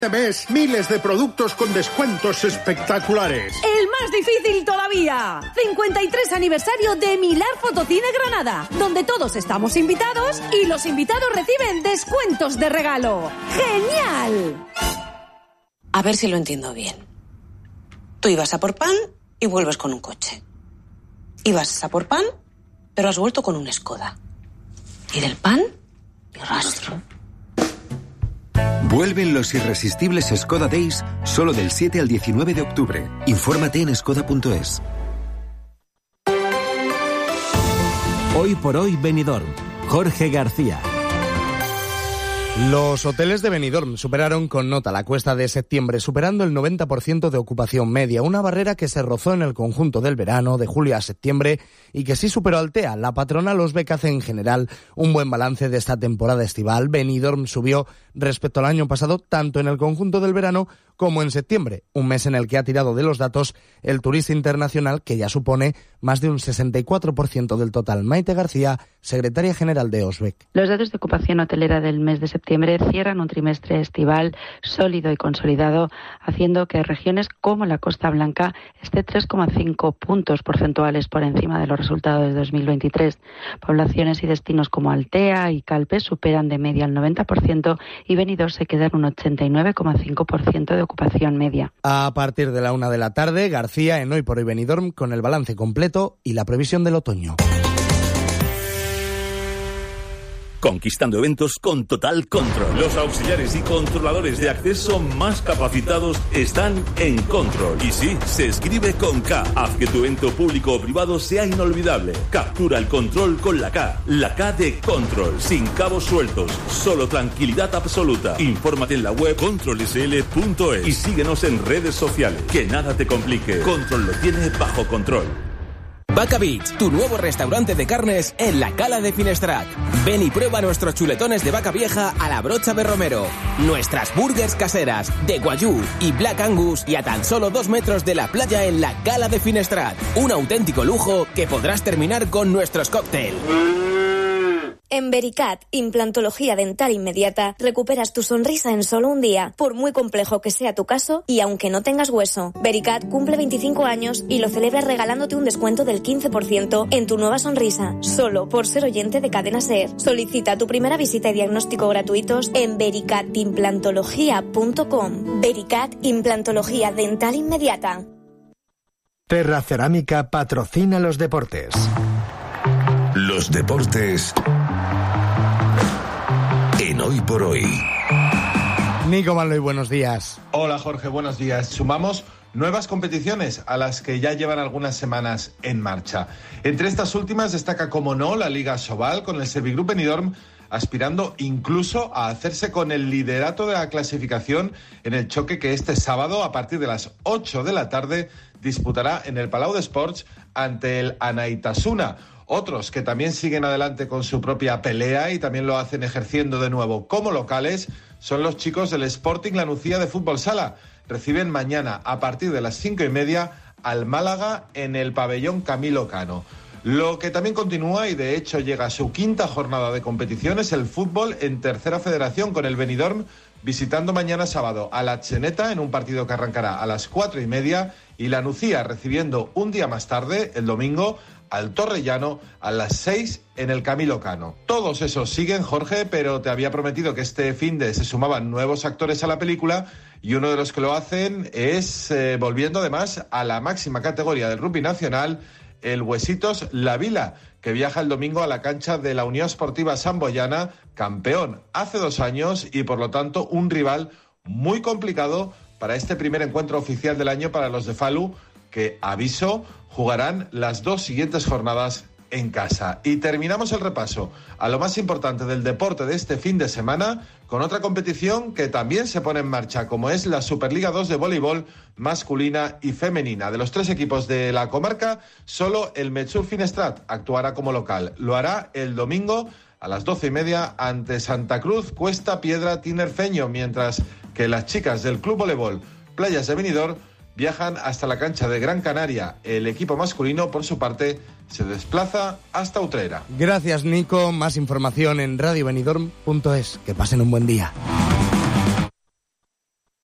Este mes, miles de productos con descuentos espectaculares. ¡El más difícil todavía! 53 aniversario de Milar Fotocine Granada, donde todos estamos invitados y los invitados reciben descuentos de regalo. ¡Genial! A ver si lo entiendo bien. Tú ibas a por pan y vuelves con un coche. Ibas a por pan, pero has vuelto con un Skoda. Y del pan, ni rastro. Vuelven los irresistibles Skoda Days solo del 7 al 19 de octubre. Infórmate en skoda.es. Hoy por hoy Benidorm. Jorge García. Los hoteles de Benidorm superaron con nota la cuesta de septiembre, superando el 90% de ocupación media, una barrera que se rozó en el conjunto del verano, de julio a septiembre, y que sí superó Altea. La patronal los ve que hace en general un buen balance de esta temporada estival. Benidorm subió respecto al año pasado, tanto en el conjunto del verano como en septiembre, un mes en el que ha tirado de los datos el turista internacional, que ya supone más de un 64% del total. Maite García, secretaria general de OSBEC. Los datos de ocupación hotelera del mes de septiembre cierran un trimestre estival sólido y consolidado, haciendo que regiones como la Costa Blanca esté 3,5 puntos porcentuales por encima de los resultados de 2023. Poblaciones y destinos como Altea y Calpe superan de media el 90% y Benidorm se queda en un 89,5% de ocupación media. A partir de la 1 de la tarde, García en Hoy por Hoy Benidorm con el balance completo y la previsión del otoño. Conquistando eventos con Total Control. Los auxiliares y controladores de acceso más capacitados están en Control. Y sí, se escribe con K. Haz que tu evento público o privado sea inolvidable. Captura el control con la K. La K de Control. Sin cabos sueltos. Solo tranquilidad absoluta. Infórmate en la web controlsl.es y síguenos en redes sociales. Que nada te complique. Control lo tiene bajo control. Vaca Beach, tu nuevo restaurante de carnes en la Cala de Finestrat. Ven y prueba nuestros chuletones de vaca vieja a la brocha de Romero, nuestras burgers caseras de Guayú y Black Angus y a tan solo 2 metros de la playa en la Cala de Finestrat. Un auténtico lujo que podrás terminar con nuestros cócteles. En Vericat, implantología dental inmediata, recuperas tu sonrisa en solo un día, por muy complejo que sea tu caso y aunque no tengas hueso. Vericat cumple 25 años y lo celebra regalándote un descuento del 15% en tu nueva sonrisa, solo por ser oyente de Cadena SER. Solicita tu primera visita y diagnóstico gratuitos en vericatimplantología.com. Vericat, implantología dental inmediata. Terra Cerámica patrocina los deportes. Los deportes en Hoy por Hoy. Nico Manloy, buenos días. Hola Jorge, buenos días. Sumamos nuevas competiciones a las que ya llevan algunas semanas en marcha. Entre estas últimas destaca, como no, la Liga Sobal, con el Servigroup Benidorm aspirando incluso a hacerse con el liderato de la clasificación en el choque que este sábado, a partir de las 8 de la tarde, disputará en el Palau d'Esports ante el Anaitasuna. Otros que también siguen adelante con su propia pelea y también lo hacen ejerciendo de nuevo como locales son los chicos del Sporting La Nucía de Fútbol Sala. Reciben mañana a partir de las 5:30 al Málaga en el pabellón Camilo Cano. Lo que también continúa y de hecho llega a su 5ª jornada de competición es el fútbol en Tercera Federación, con el Benidorm visitando mañana sábado a la Cheneta en un partido que arrancará a las 4:30 y La Nucía recibiendo un día más tarde, el domingo, al Torrellano a las 6 en el Camilo Cano. Todos esos siguen, Jorge, pero te había prometido que este finde se sumaban nuevos actores a la película y uno de los que lo hacen es, volviendo además a la máxima categoría del rugby nacional, el Huesitos La Vila, que viaja el domingo a la cancha de la Unión Esportiva Samboyana, campeón hace 2 años y por lo tanto un rival muy complicado para este primer encuentro oficial del año para los de Falu, que, aviso, jugarán las 2 siguientes jornadas en casa. Y terminamos el repaso a lo más importante del deporte de este fin de semana con otra competición que también se pone en marcha, como es la Superliga 2 de voleibol masculina y femenina. De los 3 equipos de la comarca, solo el Metxur Finestrat actuará como local. Lo hará el domingo a las 12:30 ante Santa Cruz Cuesta Piedra Tinerfeño, mientras que las chicas del Club Voleibol Playas de Benidorm viajan hasta la cancha de Gran Canaria. El equipo masculino, por su parte, se desplaza hasta Utrera. Gracias, Nico. Más información en radiobenidorm.es. Que pasen un buen día.